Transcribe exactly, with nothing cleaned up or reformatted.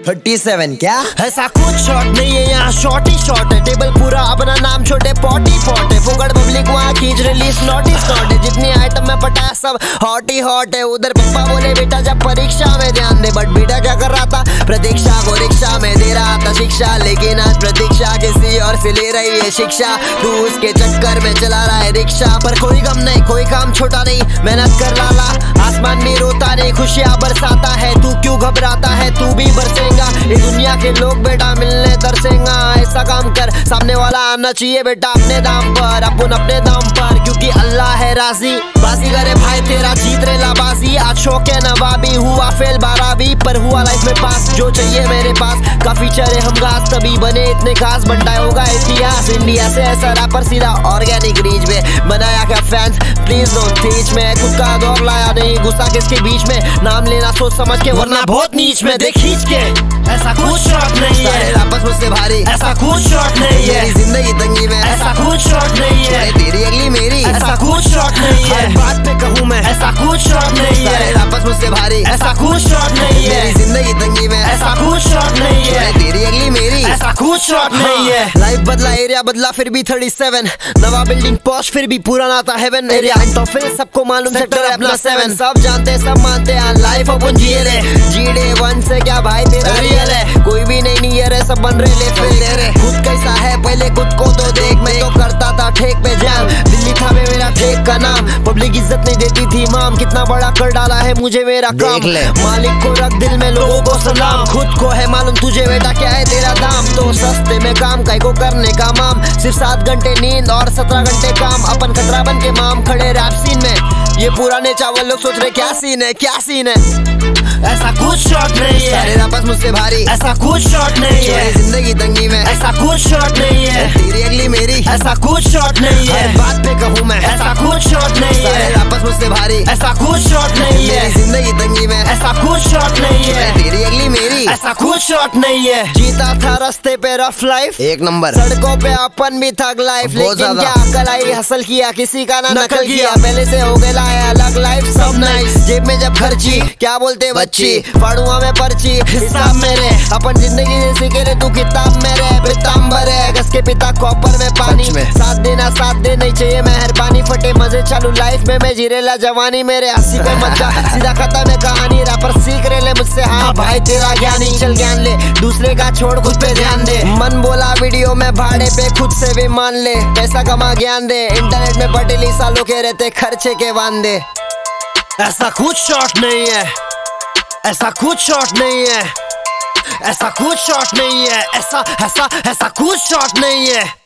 Thirty seven क्या? ऐसा कुछ शॉट नहीं है यहाँ, शॉट ही शॉट है। टेबल पूरा अपना नाम छोटे पॉटी पॉट है। फुकड़ पब्लिक वहाँ खींच रिलीज नॉट इज नॉट है। जितनी आइटम में पटा सब हॉट ही हॉट है। उधर पप्पा बोले बेटा जब परीक्षा में ध्यान दे, बट बेटा क्या कर रहा था? प्रतीक्षा को रिक्शा में दे रहा था शिक्षा, लेकिन आज प्रतीक्षा किसी और से ले रही है शिक्षा। तू उसके चक्कर में चला रहा है रिक्शा, पर कोई गम नहीं, कोई काम छोटा नहीं। मेहनत कर लाला, आसमान भी रोता नहीं, खुशियाँ बरसाता है। तू क्यों घबराता है? तू भी बरसेगा। ये दुनिया के लोग बेटा मिलने तरसेगा। ऐसा काम कर, सामने वाला आना चाहिए बेटा अपने दाम पर, अपन अपने दाम पर, क्योंकि अल्लाह है राजी। बाजी करे भाई तेरा जीत रे लाबाजी। आज शौक है नवाबी, हुआ फेल बारहवीं पर हुआ लाइफ में पास। जो चाहिए मेरे पास काफी चरे हम घास, तभी बने इतने खास। बनता होगा इतिहास इंडिया से ऐसा रैपर सीधा ऑर्गेनिक रीच में बनाया क्या फैंस, प्लीज डोंट टीच में। खुद का दौर लाया नहीं, गुस्सा किसके बीच में, नाम लेना सोच समझ के वरना बहुत नीच में। देख खींच के ऐसा कुछ शॉट नहीं है, आपस मुझसे भारी ऐसा कुछ शॉट नहीं है। मेरी जिंदगी तंगी में ऐसा कुछ शॉट नहीं है। तेरी अगली मेरी ऐसा कुछ शॉट नहीं है। हर बात पे कहूँ मैं ऐसा कुछ शॉट नहीं है। आपस मुझसे भारी ऐसा कुछ शॉट नहीं है। मेरी जिंदगी तंगी में ऐसा कुछ शॉट नहीं है। तेरी अगली मेरी ऐसा कुछ शॉट नहीं है। लाइफ बदला, एरिया बदला, फिर भी थर्टी सेवन। नवा बिल्डिंग पॉश, फिर भी पुराना था हेवन। एरिया इंटरफेस सबको मालूम, सेक्टर अपना सेवन। सब जानते सब मानते हैं, लाइफ अपन जिए रे। जी डे वन से क्या भाई तेरा रियल है, कोई भी नहीं नियर है, सब बन रहे ले फेल दे रहे। खुद कैसा है पहले खुद को तो देख, मैं तो करता था ठेक पे जाम। दिल्ली था में मेरा ठेक का नाम, पब्लिक इज्जत नहीं देती थी माम। कितना बड़ा कर डाला है मुझे मेरा काम, मालिक को रख दिल में, लोगों को सलाम। खुद को है मालूम तुझे बेटा क्या है तेरा दाम। तो सस्ते में काम काय को करने का माम, सिर्फ सात घंटे नींद और सत्रह घंटे काम। अपन खतरा बन के माम खड़े रैप सीन में। ये पुराने चावल लोग सोच रहे क्या सीन है, क्या सीन है। ऐसा कुछ शॉट नहीं है, सारे आपस मुझसे भारी ऐसा कुछ शॉट नहीं है। जिंदगी तंगी में ऐसा कुछ शॉट नहीं है। तेरी अगली मेरी ऐसा कुछ शॉट नहीं है। हर बात पे कहूँ मैं ऐसा कुछ शॉट नहीं है। सारे आपस मुझसे भारी ऐसा कुछ शॉट नहीं है। जिंदगी तंगी में ऐसा कुछ शॉट नहीं है। तेरी अगली मेरी ऐसा कुछ शॉट नहीं है। जीता था रास्ते पे रफ लाइफ एक नंबर, सड़कों पे अपन भी थक लाइफ, लेकिन क्या अकल आई, हसल किया किसी का ना नकल किया। पहले से हो गया अलग लाइफ सब नाइस। जेब में जब खर्ची क्या बोलते बच्ची, फाड़ुआ में पर्ची हिसाब मेरे। अपन जिंदगी जैसी के रे तू किताब मेरे पीताम्बर है। घस के पिता कॉपर में पानी, साथ देना साथ दे नहीं चाहिए मेहरबानी। फटे मजे चालू लाइफ में मैं जीरेला जवानी मेरे। हंसी पे मजा सीधा खत्म है कहानी, रैपर सीख रहे ले मुझसे। हाँ भाई तेरा ज्ञानी, चल ज्ञान ले दूसरे का छोड़ खुद पे ध्यान दे। मन बोला वीडियो में भाड़े पे खुद से भी मान ले। पैसा कमा ज्ञान दे, इंटरनेट में पटेली सालों के रहते खर्चे के वांदे। ऐसा कुछ शॉट नहीं है, ऐसा कुछ शॉट नहीं है। ऐसा कुछ शॉट नहीं है, ऐसा ऐसा ऐसा कुछ शॉट नहीं है।